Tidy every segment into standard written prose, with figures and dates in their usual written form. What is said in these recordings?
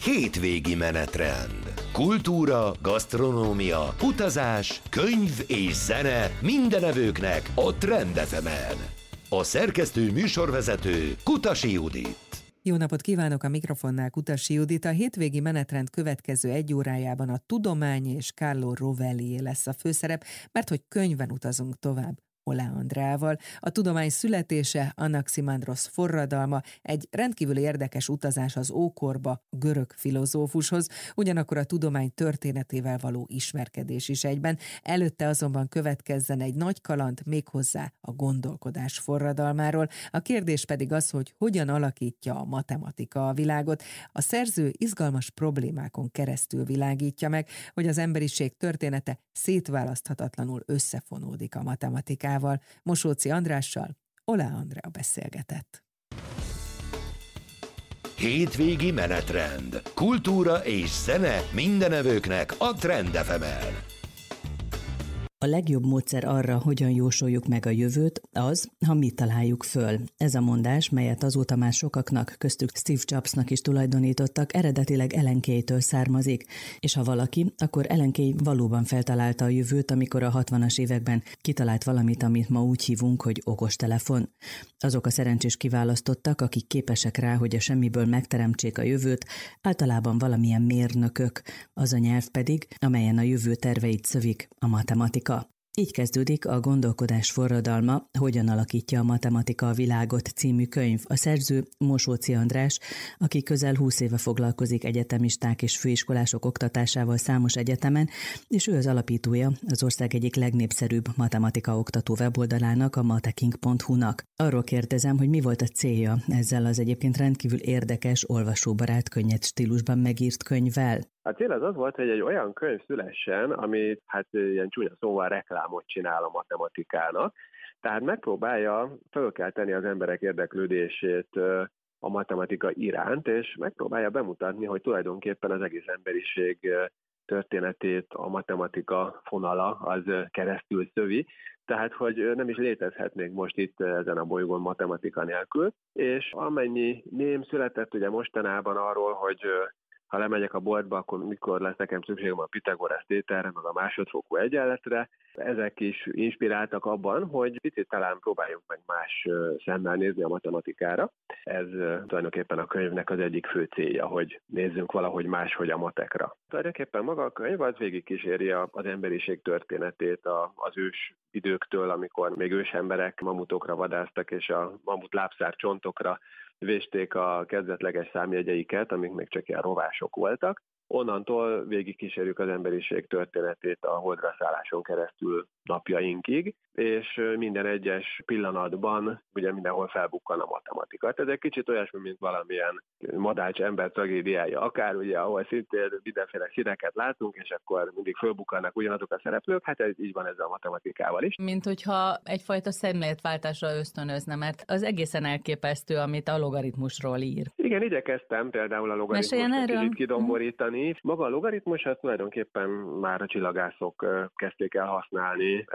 Hétvégi menetrend. Kultúra, gasztronómia, utazás, könyv és zene mindenevőknek a Trend FM-en. A szerkesztő műsorvezető Kutasi Judit. Jó napot kívánok, a mikrofonnál Kutasi Judit. A hétvégi menetrend következő egy órájában a tudomány és Carlo Rovellié lesz a főszerep, mert hogy könyvben utazunk tovább Oláh Andreával. A tudomány születése, Anaximandrosz forradalma, egy rendkívül érdekes utazás az ókorba görög filozófushoz, ugyanakkor a tudomány történetével való ismerkedés is egyben. Előtte azonban következzen egy nagy kaland, méghozzá a gondolkodás forradalmáról. A kérdés pedig az, hogy hogyan alakítja a matematika a világot. A szerző izgalmas problémákon keresztül világítja meg, hogy az emberiség története szétválaszthatatlanul összefonódik a matematikával. Mosóczy Andrással Oláh Andrea beszélgetett. Hétvégi menetrend. Kultúra és zene mindenevőknek a Trend FM-en. A legjobb módszer arra, hogyan jósoljuk meg a jövőt, az, ha mi találjuk föl. Ez a mondás, melyet azóta már sokaknak, köztük Steve Jobsnak is tulajdonítottak, eredetileg Ellen Key-től származik, és ha valaki, akkor Ellen Key valóban feltalálta a jövőt, amikor a 60-as években kitalált valamit, amit ma úgy hívunk, hogy okostelefon. Azok a szerencsés kiválasztottak, akik képesek rá, hogy a semmiből megteremtsék a jövőt, általában valamilyen mérnökök, az a nyelv pedig, amelyen a jövő terveit szövik, a matematika. Így kezdődik a Gondolkodás forradalma, hogyan alakítja a matematika a világot című könyv. A szerző Mosóczy András, aki közel 20 éve foglalkozik egyetemisták és főiskolások oktatásával számos egyetemen, és ő az alapítója az ország egyik legnépszerűbb matematika oktató weboldalának, a mateking.hu-nak. Arról kérdezem, hogy mi volt a célja ezzel az egyébként rendkívül érdekes, olvasóbarát, könnyed stílusban megírt könyvvel. A cél az volt, hogy egy olyan könyv szülessen, ami ilyen csúnya szóval reklámot csinál a matematikának. Tehát megpróbálja fölkelteni az emberek érdeklődését a matematika iránt, és megpróbálja bemutatni, hogy tulajdonképpen az egész emberiség történetét a matematika fonala az keresztül szövi. Tehát, hogy nem is létezhetnénk most itt ezen a bolygón matematika nélkül. És amennyi mém született ugye mostanában arról, hogy ha lemegyek a boltba, akkor mikor lesz nekem szükségem a Pitagorasz tételre, meg a másodfokú egyenletre. Ezek is inspiráltak abban, hogy picit talán próbáljunk meg más szemmel nézni a matematikára. Ez tulajdonképpen a könyvnek az egyik fő célja, hogy nézzünk valahogy máshogy a matekra. Tulajdonképpen maga a könyv az végigkíséri az emberiség történetét az ős időktől, amikor még ősemberek mamutokra vadásztak, és a mamut lábszár csontokra vésték a kezdetleges számjegyeiket, amik még csak ilyen rovások voltak. Onnantól végigkísérjük az emberiség történetét a holdra szálláson keresztül napjainkig, és minden egyes pillanatban ugye mindenhol felbukkan a matematika. Ez egy kicsit olyasmi, mint valamilyen madács ember tragédiája, akár ugye, ahol szintén mindenféle színeket látunk, és akkor mindig fölbukkannak ugyanazok a szereplők, hát ez így van ezzel a matematikával is. Mint hogyha egyfajta szemléletváltásra ösztönözne, mert az egészen elképesztő, amit a logaritmusról ír. Igen, igyekeztem például a logaritmust kicsit kidomborítani. Maga a logaritmus, hát tulajdonképpen már a csillagászok kezdték el használni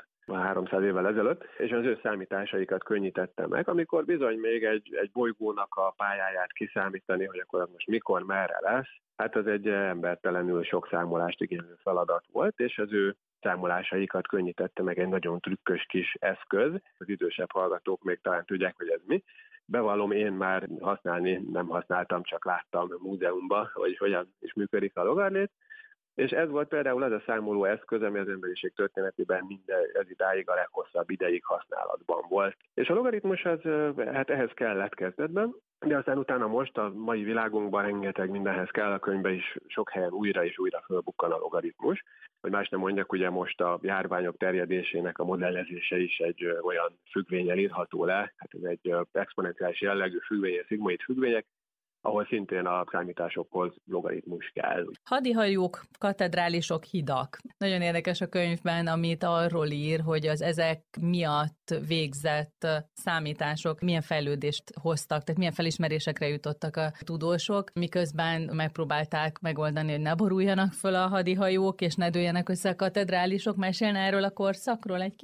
1300 évvel ezelőtt, és az ő számításaikat könnyítette meg, amikor bizony még egy bolygónak a pályáját kiszámítani, hogy akkor az most mikor, merre lesz, hát az egy embertelenül sok számolást igénylő feladat volt, és az ő számolásaikat könnyítette meg egy nagyon trükkös kis eszköz. Az idősebb hallgatók még talán tudják, hogy ez mi. Bevallom, én már használni nem használtam, csak láttam a múzeumban, hogy hogyan is működik a logaritmus. És ez volt például az a számoló eszköz, ami az emberiség történetében ez idáig a leghosszabb ideig használatban volt. És a logaritmus az, hát ehhez kellett kezdetben, de aztán utána most a mai világunkban rengeteg mindenhez kell, a könyvben is sok helyen újra és újra fölbukkan a logaritmus. Hogy más nem mondjak, ugye most a járványok terjedésének a modellezése is egy olyan függvénnyel írható le, hát ez egy exponenciális jellegű függvény, szigmoid függvények, ahol szintén a számításokhoz logaritmus kell. Hadihajók, katedrálisok, hidak. Nagyon érdekes a könyvben, amit arról ír, hogy az ezek miatt végzett számítások milyen fejlődést hoztak, tehát milyen felismerésekre jutottak a tudósok, miközben megpróbálták megoldani, hogy ne boruljanak föl a hadihajók, és ne dőljenek össze a katedrálisok. Mesélne erről a korszakról egy kicsit?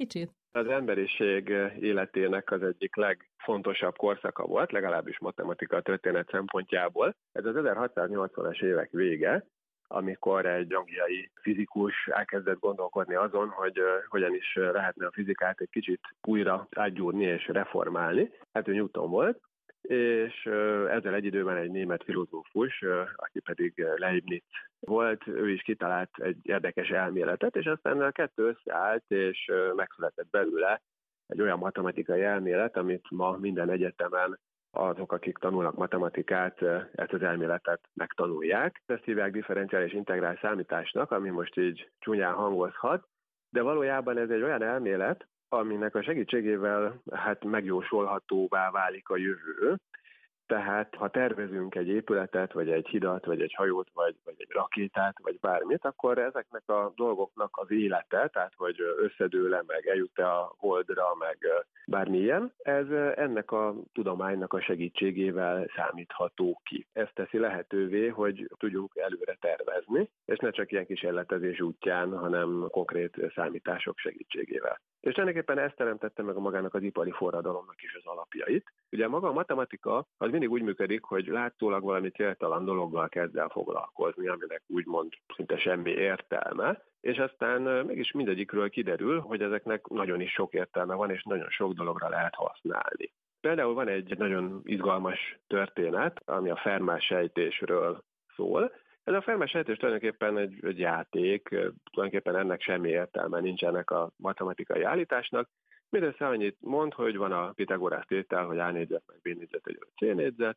Az emberiség életének az egyik legfontosabb korszaka volt, legalábbis matematika történet szempontjából. Ez az 1680-as évek vége, amikor egy angliai fizikus elkezdett gondolkodni azon, hogy hogyan is lehetne a fizikát egy kicsit újra átgyúrni és reformálni. Hát ő Newton volt, és ezzel egy időben egy német filozófus, aki pedig Leibniz volt, ő is kitalált egy érdekes elméletet, és aztán a kettő összeállt, és megszületett belőle egy olyan matematikai elmélet, amit ma minden egyetemen azok, akik tanulnak matematikát, ezt az elméletet megtanulják. Ezt hívják differenciális integrál számításnak, ami most így csúnyán hangozhat, de valójában ez egy olyan elmélet, aminek a segítségével megjósolhatóvá válik a jövő. Tehát ha tervezünk egy épületet, vagy egy hidat, vagy egy hajót, vagy egy rakétát, vagy bármit, akkor ezeknek a dolgoknak az élete, tehát hogy összedől-e, meg eljut-e a holdra, meg bármilyen, ez ennek a tudománynak a segítségével számítható ki. Ez teszi lehetővé, hogy tudjunk előre tervezni, és ne csak ilyen kísérletezés útján, hanem konkrét számítások segítségével. És tulajdonképpen ezt teremtette meg magának az ipari forradalomnak is az alapjait. Ugye maga a matematika az mindig úgy működik, hogy látszólag valami céltalan dologgal kezd el foglalkozni, aminek úgymond szinte semmi értelme, és aztán mégis mindegyikről kiderül, hogy ezeknek nagyon is sok értelme van, és nagyon sok dologra lehet használni. Például van egy nagyon izgalmas történet, ami a Fermat-sejtésről szól. Ez a Fermat-sejtés tulajdonképpen egy játék, tulajdonképpen ennek semmi értelme nincsenek a matematikai állításnak. Mindössze annyit mond, hogy van a Pitagorasz tétel, hogy A négyzet meg B négyzet egyenlő C négyzet,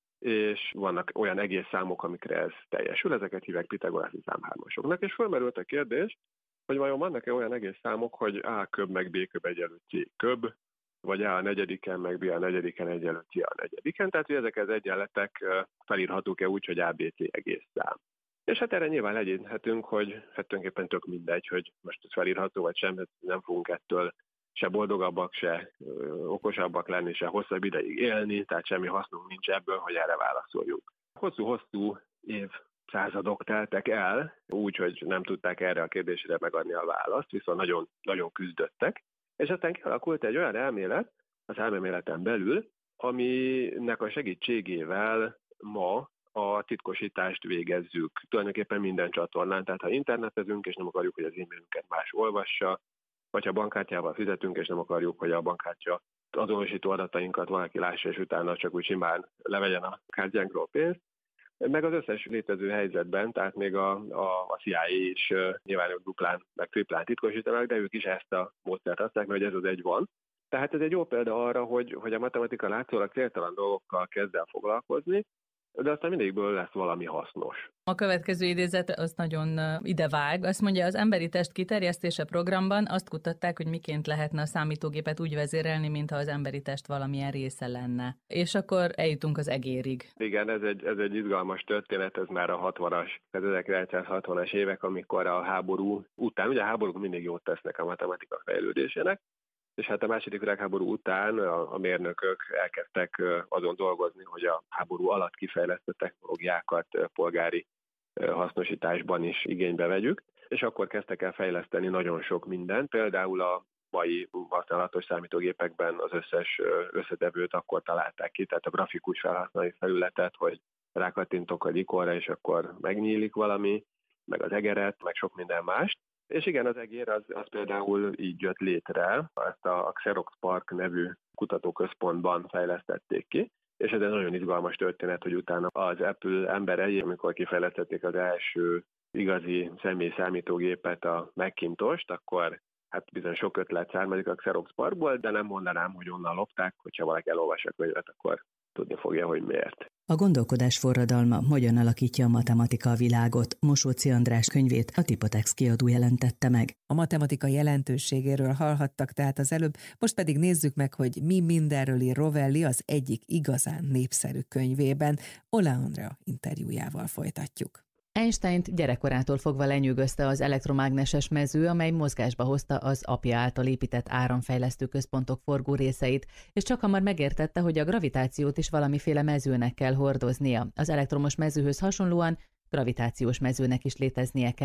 és vannak olyan egész számok, amikre ez teljesül, ezeket hívják pitagorászi számhármasoknak, és felmerült a kérdés, hogy vajon vannak-e olyan egész számok, hogy A köb meg B köb egyenlő C köb, vagy A a negyediken, meg B a negyediken egyenlő C a negyediken, tehát hogy ezek az egyenletek felírhatók-e úgy, hogy A, B, C egész szám. És hát erre nyilván legyinthetünk, hogy tulajdonképpen tök mindegy, hogy most ez felírható vagy sem, nem fogunk ettől se boldogabbak, se okosabbak lenni, se hosszabb ideig élni, tehát semmi hasznunk nincs ebből, hogy erre válaszoljunk. Hosszú-hosszú évszázadok teltek el, úgy, hogy nem tudták erre a kérdésre megadni a választ, viszont nagyon, nagyon küzdöttek, és aztán kialakult egy olyan elmélet az elméleten belül, aminek a segítségével ma a titkosítást végezzük tulajdonképpen minden csatornán, tehát ha internetezünk, és nem akarjuk, hogy az e-mailünket más olvassa, vagy ha bankkártyával fizetünk, és nem akarjuk, hogy a bankkártya azonosító adatainkat valaki lássa, és utána csak úgy simán levegyen a kártyánkról pénzt. Meg az összes létező helyzetben, tehát még a CIA is nyilván ők duplán, meg triplán titkosítanak, de ők is ezt a módszert használják, mert ez az egy van. Tehát ez egy jó példa arra, hogy a matematika látszólag céltalan dolgokkal kezd el foglalkozni, de aztán mindigből lesz valami hasznos. A következő idézet az nagyon idevág. Azt mondja, az emberi test kiterjesztése programban azt kutatták, hogy miként lehetne a számítógépet úgy vezérelni, mintha az emberi test valamilyen része lenne. És akkor eljutunk az egérig. Igen, ez egy izgalmas történet, ez már a 1960-as évek, amikor a háború után, ugye a háborúk mindig jót tesznek a matematika fejlődésének, és hát a második világháború után a mérnökök elkezdtek azon dolgozni, hogy a háború alatt kifejlesztett technológiákat polgári hasznosításban is igénybe vegyük, és akkor kezdtek el fejleszteni nagyon sok mindent, például a mai használatos számítógépekben az összes összetevőt akkor találták ki, tehát a grafikus felhasználói felületet, hogy rákattintok egy ikonra, és akkor megnyílik valami, meg az egeret, meg sok minden mást. És igen, az egér az például így jött létre, ezt a Xerox PARC nevű kutatóközpontban fejlesztették ki, és ez egy nagyon izgalmas történet, hogy utána az Apple emberei, amikor kifejlesztették az első igazi személyi számítógépet, a Macintosh-t, akkor hát bizony sok ötlet származik a Xerox PARC-ból, de nem mondanám, hogy onnan lopták, hogyha valaki elolvassa a könyvet, akkor tudni fogja, hogy miért. A gondolkodás forradalma hogyan alakítja a matematika a világot? Mosóczy András könyvét a Tipotex kiadó jelentette meg. A matematika jelentőségéről hallhattak tehát az előbb, most pedig nézzük meg, hogy mi mindenről ír Rovelli az egyik igazán népszerű könyvében. Oláh Andrea interjújával folytatjuk. Einsteint gyerekkorától fogva lenyűgözte az elektromágneses mező, amely mozgásba hozta az apja által épített áramfejlesztő központok forgó részeit, és csak hamar megértette, hogy a gravitációt is valamiféle mezőnek kell hordoznia. Az elektromos mezőhöz hasonlóan gravitációs mezőnek is léteznie kell.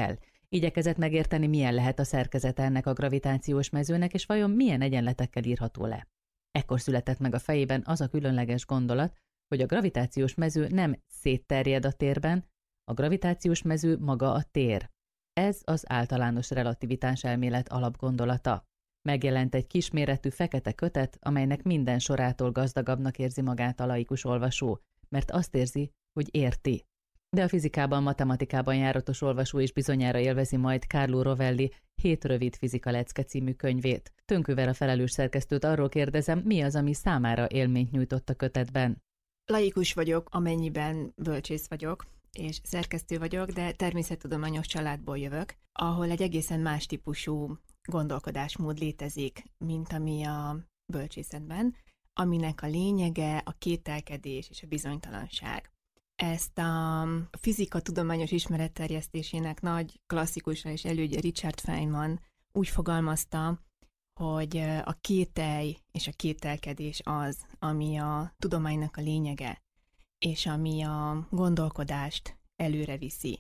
Igyekezett megérteni, milyen lehet a szerkezete ennek a gravitációs mezőnek, és vajon milyen egyenletekkel írható le. Ekkor született meg a fejében az a különleges gondolat, hogy a gravitációs mező nem szétterjed a térben, a gravitációs mező maga a tér. Ez az általános relativitás elmélet alapgondolata. Megjelent egy kisméretű fekete kötet, amelynek minden sorától gazdagabbnak érzi magát a laikus olvasó, mert azt érzi, hogy érti. De a fizikában, matematikában járatos olvasó is bizonyára élvezi majd Carlo Rovelli 7 rövid fizika lecke című könyvét. Tönkővel a felelős szerkesztőt arról kérdezem, mi az, ami számára élményt nyújtott a kötetben. Laikus vagyok, amennyiben bölcsész vagyok, és szerkesztő vagyok, de természettudományos családból jövök, ahol egy egészen más típusú gondolkodásmód létezik, mint ami a bölcsészetben, aminek a lényege a kételkedés és a bizonytalanság. Ezt a fizika tudományos ismeretterjesztésének nagy klasszikusa és elődje Richard Feynman úgy fogalmazta, hogy a kételj és a kételkedés az, ami a tudománynak a lényege, és ami a gondolkodást előre viszi.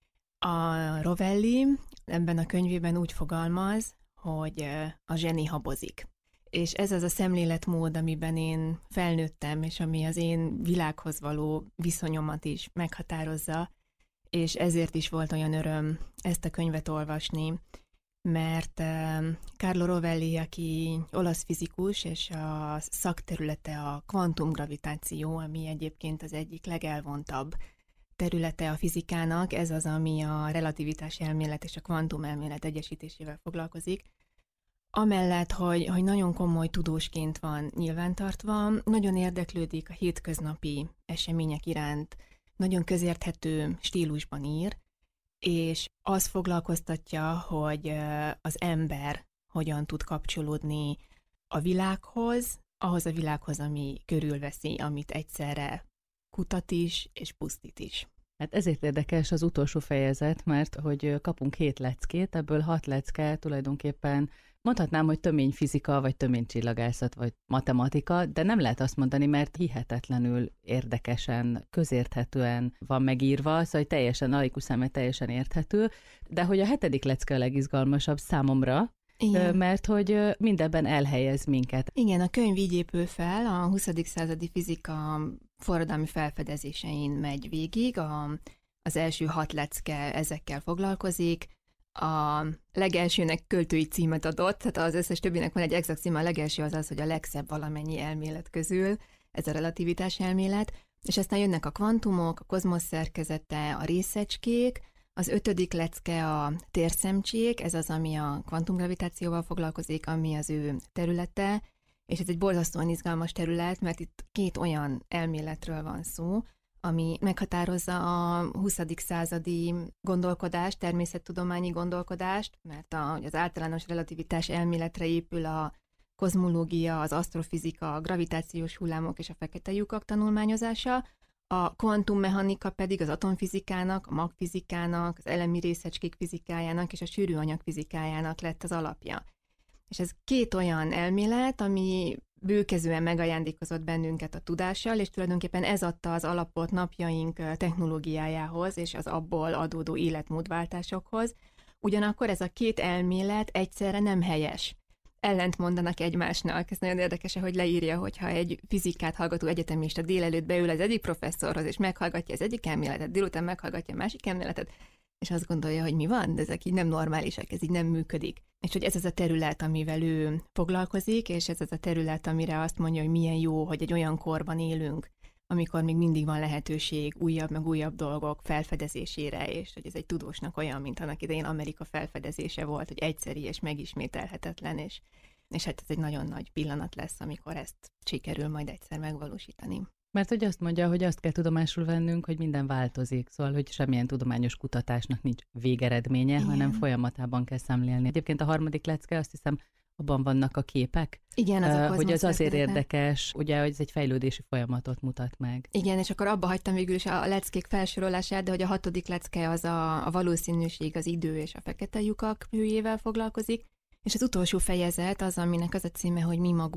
A Rovelli ebben a könyvében úgy fogalmaz, hogy a zseni habozik. És ez az a szemléletmód, amiben én felnőttem, és ami az én világhoz való viszonyomat is meghatározza, és ezért is volt olyan öröm ezt a könyvet olvasni, mert Carlo Rovelli, aki olasz fizikus, és a szakterülete a kvantumgravitáció, ami egyébként az egyik legelvontabb területe a fizikának, ez az, ami a relativitás elmélet és a kvantumelmélet egyesítésével foglalkozik. Amellett, hogy nagyon komoly tudósként van nyilvántartva, nagyon érdeklődik a hétköznapi események iránt, nagyon közérthető stílusban ír, és az foglalkoztatja, hogy az ember hogyan tud kapcsolódni a világhoz, ahhoz a világhoz, ami körülveszi, amit egyszerre kutat is, és pusztít is. Hát ezért érdekes az utolsó fejezet, mert hogy kapunk 7 leckét, ebből 6 lecke tulajdonképpen mondhatnám, hogy tömény fizika, vagy tömény csillagászat, vagy matematika, de nem lehet azt mondani, mert hihetetlenül érdekesen, közérthetően van megírva, szóval teljesen laikus számára teljesen érthető, de hogy a 7. lecke a legizgalmasabb számomra, igen. Mert hogy mindebben elhelyez minket. Igen, a könyv így épül fel, a 20. századi fizika forradalmi felfedezésein megy végig, az első 6 lecke ezekkel foglalkozik, a legelsőnek költői címet adott, tehát az összes többinek van egy exakt címe, a legelső az, hogy a legszebb valamennyi elmélet közül, ez a relativitás elmélet, és aztán jönnek a kvantumok, a kozmosz szerkezete, a részecskék, az 5. lecke a térszemcsék, ez az, ami a kvantumgravitációval foglalkozik, ami az ő területe, és ez egy borzasztóan izgalmas terület, mert itt 2 olyan elméletről van szó, ami meghatározza a 20. századi gondolkodást, természettudományi gondolkodást, mert az általános relativitás elméletre épül a kozmológia, az asztrofizika, a gravitációs hullámok és a fekete lyukak tanulmányozása, a kvantummechanika pedig az atomfizikának, a magfizikának, az elemi részecskék fizikájának és a sűrűanyag fizikájának lett az alapja. És ez 2 olyan elmélet, ami bőkezően megajándékozott bennünket a tudással, és tulajdonképpen ez adta az alapot napjaink technológiájához, és az abból adódó életmódváltásokhoz. Ugyanakkor ez a 2 elmélet egyszerre nem helyes. Ellent mondanak egymásnak. Ez nagyon érdekes, hogy leírja, hogyha egy fizikát hallgató egyetemista délelőtt beül az egyik professzorhoz, és meghallgatja az egyik elméletet, délután meghallgatja a másik elméletet, és azt gondolja, hogy mi van, de ezek így nem normálisak, ez így nem működik. És hogy ez az a terület, amivel ő foglalkozik, és ez az a terület, amire azt mondja, hogy milyen jó, hogy egy olyan korban élünk, amikor még mindig van lehetőség újabb meg újabb dolgok felfedezésére, és hogy ez egy tudósnak olyan, mint annak idején Amerika felfedezése volt, hogy egyszeri és megismételhetetlen, és hát ez egy nagyon nagy pillanat lesz, amikor ezt sikerül majd egyszer megvalósítani. Mert hogy azt mondja, hogy azt kell tudomásul vennünk, hogy minden változik, szóval, hogy semmilyen tudományos kutatásnak nincs végeredménye, igen, hanem folyamatában kell szemlélni. Egyébként a 3. lecke, azt hiszem, abban vannak a képek. Igen, az hogy az azért érdekes, ugye, hogy ez egy fejlődési folyamatot mutat meg. Igen, és akkor abba hagytam végül is a leckék felsorolását, de hogy a 6. lecke az a valószínűség, az idő és a fekete lyukak hőjével foglalkozik, és az utolsó fejezet az, aminek az a címe, hogy mi magunk,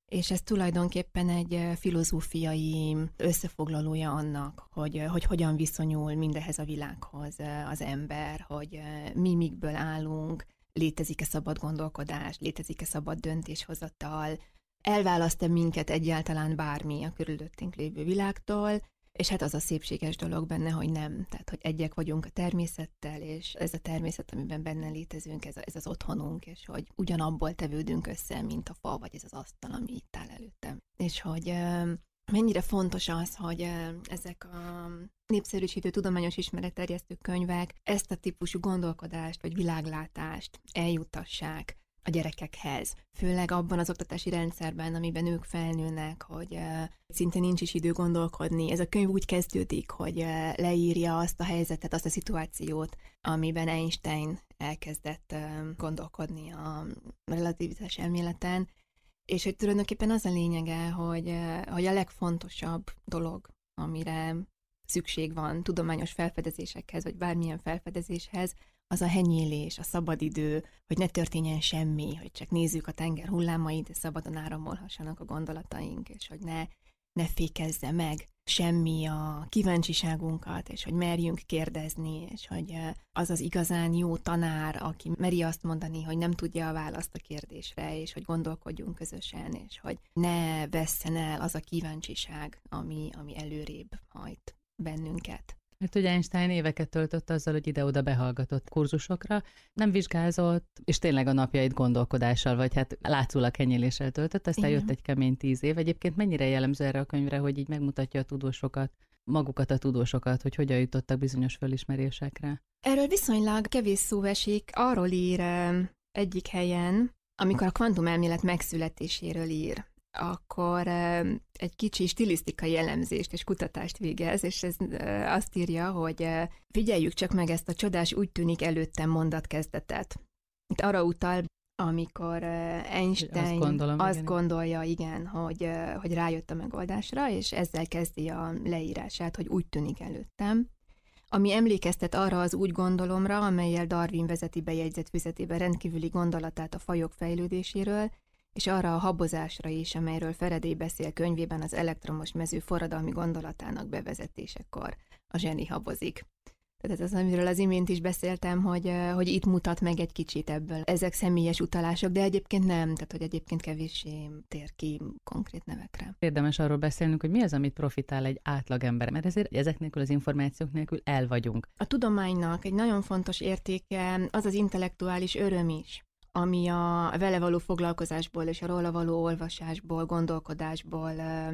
és ez tulajdonképpen egy filozófiai összefoglalója annak, hogy hogyan viszonyul mindehez a világhoz az ember, hogy mi mikből állunk, létezik-e szabad gondolkodás, létezik-e szabad döntéshozatal, elválaszt-e minket egyáltalán bármi a körülöttünk lévő világtól, és hát az a szépséges dolog benne, hogy nem. Tehát, hogy egyek vagyunk a természettel, és ez a természet, amiben benne létezünk, ez az otthonunk, és hogy ugyanabból tevődünk össze, mint a fa, vagy ez az asztal, ami itt áll előttem. És hogy mennyire fontos az, hogy ezek a népszerűsítő, tudományos ismeretterjesztő könyvek ezt a típusú gondolkodást, vagy világlátást eljutassák a gyerekekhez. Főleg abban az oktatási rendszerben, amiben ők felnőnek, hogy szinte nincs is idő gondolkodni. Ez a könyv úgy kezdődik, hogy leírja azt a helyzetet, azt a szituációt, amiben Einstein elkezdett gondolkodni a relativitás elméleten, és hogy tulajdonképpen az a lényege, hogy a legfontosabb dolog, amire szükség van tudományos felfedezésekhez, vagy bármilyen felfedezéshez, az a henyélés, a szabadidő, hogy ne történjen semmi, hogy csak nézzük a tenger hullámait, és szabadon áramolhassanak a gondolataink, és hogy ne fékezze meg semmi a kíváncsiságunkat, és hogy merjünk kérdezni, és hogy az az igazán jó tanár, aki meri azt mondani, hogy nem tudja a választ a kérdésre, és hogy gondolkodjunk közösen, és hogy ne vesszen el az a kíváncsiság, ami előrébb hajt bennünket. Mert ugye Einstein éveket töltött azzal, hogy ide-oda behallgatott kurzusokra, nem vizsgázott, és tényleg a napjait gondolkodással, vagy hát látszólag henyéléssel töltött, aztán jött egy kemény 10 év. Egyébként mennyire jellemző erre a könyvre, hogy így megmutatja a tudósokat, magukat a tudósokat, hogy hogyan jutottak bizonyos fölismerésekre? Erről viszonylag kevés szó esik. Arról ír egyik helyen, amikor a kvantumelmélet megszületéséről ír, akkor egy kicsi stilisztikai elemzést és kutatást végez, és ez azt írja, hogy figyeljük csak meg ezt a csodás úgy tűnik előttem mondatkezdetet. Itt arra utal, amikor Einstein azt gondolja, igen, hogy rájött a megoldásra, és ezzel kezdi a leírását, hogy úgy tűnik előttem, ami emlékeztet arra az úgy gondolomra, amellyel Darwin vezeti bejegyzett füzetébe rendkívüli gondolatát a fajok fejlődéséről, és arra a habozásra is, amelyről Faraday beszél könyvében az elektromos mező forradalmi gondolatának bevezetésekor. A zseni habozik. Tehát ez az, amiről az imént is beszéltem, hogy itt mutat meg egy kicsit ebből. Ezek személyes utalások, de egyébként nem, tehát hogy egyébként kevéssé tér ki konkrét nevekre. Érdemes arról beszélnünk, hogy mi az, amit profitál egy átlagember, mert ezért ezek nélkül, az információk nélkül el vagyunk. A tudománynak egy nagyon fontos értéke az az intellektuális öröm is, ami a vele való foglalkozásból és a róla való olvasásból, gondolkodásból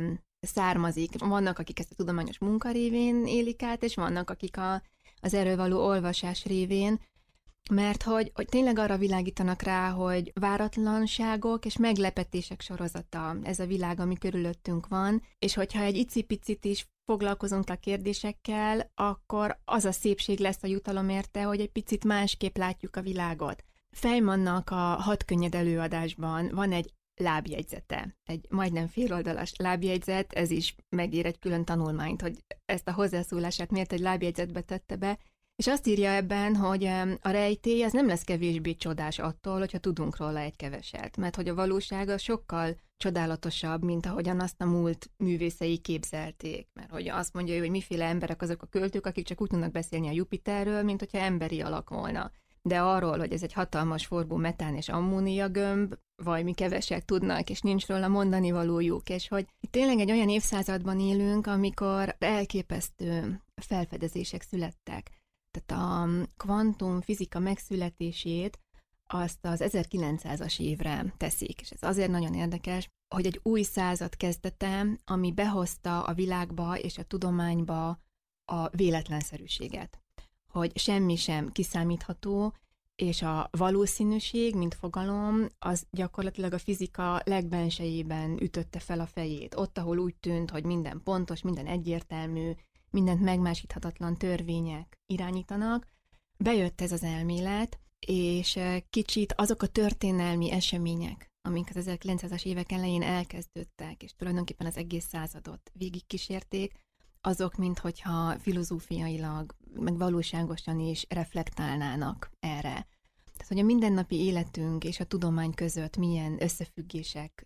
származik. Vannak, akik ezt a tudományos munka révén élik át, és vannak, akik az erről való olvasás révén, mert hogy tényleg arra világítanak rá, hogy váratlanságok és meglepetések sorozata ez a világ, ami körülöttünk van, és hogyha egy icipicit is foglalkozunk a kérdésekkel, akkor az a szépség lesz a jutalom érte, hogy egy picit másképp látjuk a világot. Feynmannak a 6 könnyed előadásban van egy lábjegyzete, egy majdnem féloldalas lábjegyzet, ez is megír egy külön tanulmányt, hogy ezt a hozzászólását miért egy lábjegyzetbe tette be, és azt írja ebben, hogy a rejtély az nem lesz kevésbé csodás attól, hogyha tudunk róla egy keveset, mert hogy a valóság az sokkal csodálatosabb, mint ahogyan azt a múlt művészei képzelték, mert hogy azt mondja ő, hogy miféle emberek azok a költők, akik csak úgy tudnak beszélni a Jupiterről, mint hogyha emberi alak volna. De arról, hogy ez egy hatalmas forgó metán és ammónia gömb, vagy mi keveset tudnak, és nincs róla mondani valójuk, és hogy tényleg egy olyan évszázadban élünk, amikor elképesztő felfedezések születtek. Tehát a kvantumfizika megszületését azt az 1900-as évre teszik, és ez azért nagyon érdekes, hogy egy új század kezdete, ami behozta a világba és a tudományba a véletlenszerűséget. Hogy semmi sem kiszámítható, és a valószínűség, mint fogalom, az gyakorlatilag a fizika legbensejében ütötte fel a fejét. Ott, ahol úgy tűnt, hogy minden pontos, minden egyértelmű, mindent megmásíthatatlan törvények irányítanak, bejött ez az elmélet, és kicsit azok a történelmi események, amik az 1900-as évek elején elkezdődtek, és tulajdonképpen az egész századot végigkísérték, azok, minthogyha filozófiailag, meg valóságosan is reflektálnának erre. Tehát, hogy a mindennapi életünk és a tudomány között milyen összefüggések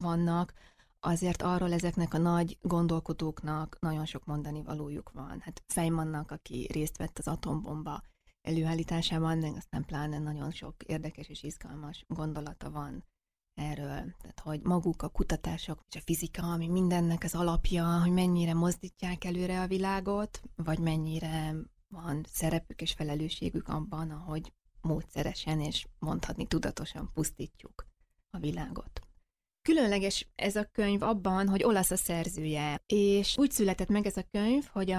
vannak, azért arról ezeknek a nagy gondolkodóknak nagyon sok mondani valójuk van. Hát Feynmannak, aki részt vett az atombomba előállításában, meg aztán pláne nagyon sok érdekes és izgalmas gondolata van erről. Tehát, hogy maguk a kutatások, és a fizika, ami mindennek az alapja, hogy mennyire mozdítják előre a világot, vagy mennyire van szerepük és felelősségük abban, ahogy módszeresen és mondhatni tudatosan pusztítjuk a világot. Különleges ez a könyv abban, hogy olasz a szerzője, és úgy született meg ez a könyv, hogy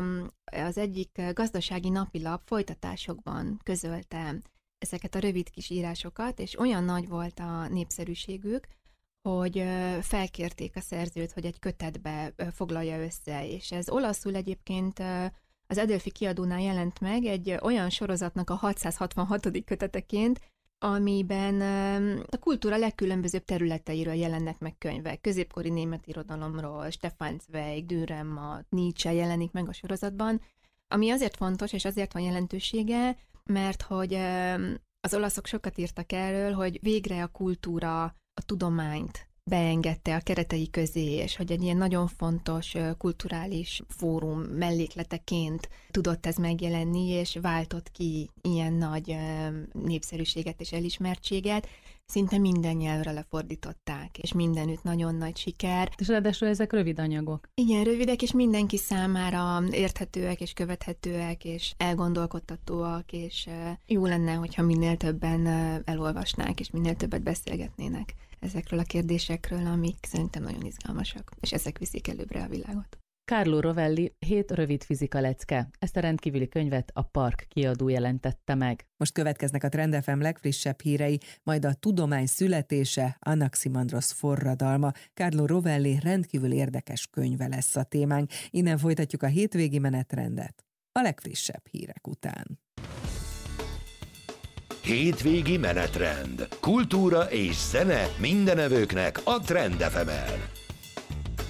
az egyik gazdasági napilap folytatásokban közölte ezeket a rövid kis írásokat, és olyan nagy volt a népszerűségük, hogy felkérték a szerzőt, hogy egy kötetbe foglalja össze, és ez olaszul egyébként az Adelphi kiadónál jelent meg egy olyan sorozatnak a 666. köteteként, amiben a kultúra legkülönbözőbb területeiről jelennek meg könyvek. Középkori német irodalomról, Stefan Zweig, Dürrenmatt, Nietzsche jelenik meg a sorozatban, ami azért fontos, és azért van jelentősége, mert hogy az olaszok sokat írtak erről, hogy végre a kultúra a tudományt beengedte a keretei közé, és hogy egy ilyen nagyon fontos kulturális fórum mellékleteként tudott ez megjelenni, és váltott ki ilyen nagy népszerűséget és elismertséget. Szinte minden nyelvre lefordították, és mindenütt nagyon nagy siker. És ráadásul ezek rövid anyagok. Igen, rövidek, és mindenki számára érthetőek, és követhetőek, és elgondolkodtatóak, és jó lenne, hogyha minél többen elolvasnák, és minél többet beszélgetnének ezekről a kérdésekről, amik szerintem nagyon izgalmasak, és ezek viszik előbbre a világot. Carlo Rovelli 7 rövid fizika lecke. Ezt a rendkívüli könyvet a Park kiadó jelentette meg. Most következnek a Trend FM legfrissebb hírei, majd a tudomány születése, Anaximandrosz forradalma. Carlo Rovelli rendkívül érdekes könyve lesz a témánk. Innen folytatjuk a hétvégi menetrendet a legfrissebb hírek után. Hétvégi menetrend. Kultúra és zene mindenevőknek a Trend FM-en.